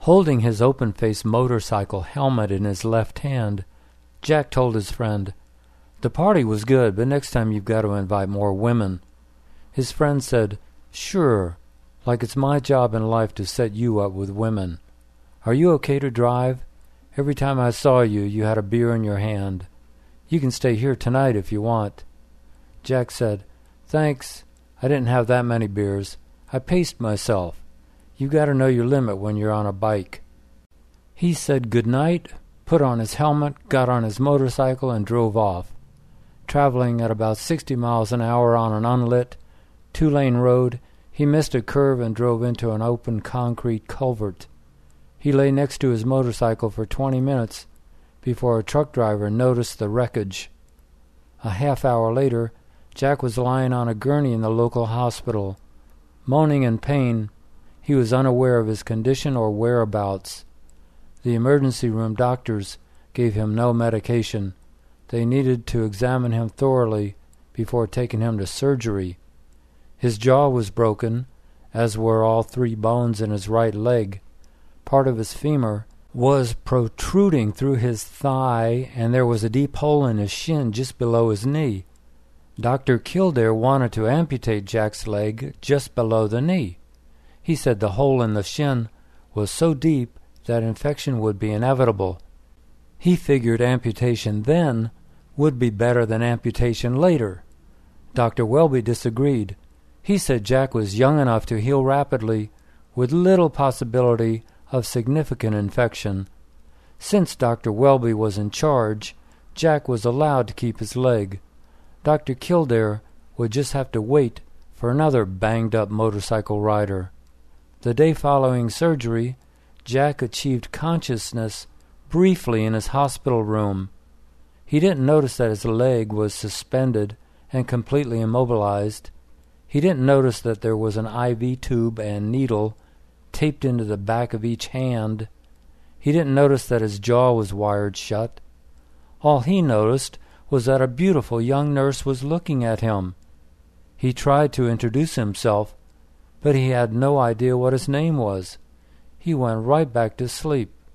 Holding his open-face motorcycle helmet in his left hand, Jack told his friend, "The party was good, but next time you've got to invite more women." His friend said, "Sure, like it's my job in life to set you up with women. Are you okay to drive? Every time I saw you, you had a beer in your hand. You can stay here tonight if you want." Jack said, "Thanks, I didn't have that many beers. I paced myself. You got to know your limit when you're on a bike." He said good night, put on his helmet, got on his motorcycle, and drove off. Traveling at about 60 miles an hour on an unlit, two-lane road, he missed a curve and drove into an open concrete culvert. He lay next to his motorcycle for 20 minutes before a truck driver noticed the wreckage. A half hour later, Jack was lying on a gurney in the local hospital. Moaning in pain, he was unaware of his condition or whereabouts. The emergency room doctors gave him no medication. They needed to examine him thoroughly before taking him to surgery. His jaw was broken, as were all 3 bones in his right leg. Part of his femur was protruding through his thigh, and there was a deep hole in his shin just below his knee. Dr. Kildare wanted to amputate Jack's leg just below the knee. He said the hole in the shin was so deep that infection would be inevitable. He figured amputation then would be better than amputation later. Dr. Welby disagreed. He said Jack was young enough to heal rapidly, with little possibility of significant infection. Since Dr. Welby was in charge, Jack was allowed to keep his leg. Dr. Kildare would just have to wait for another banged-up motorcycle rider. The day following surgery, Jack achieved consciousness briefly in his hospital room. He didn't notice that his leg was suspended and completely immobilized. He didn't notice that there was an IV tube and needle taped into the back of each hand. He didn't notice that his jaw was wired shut. All he noticed was that a beautiful young nurse was looking at him. He tried to introduce himself, but he had no idea what his name was. He went right back to sleep.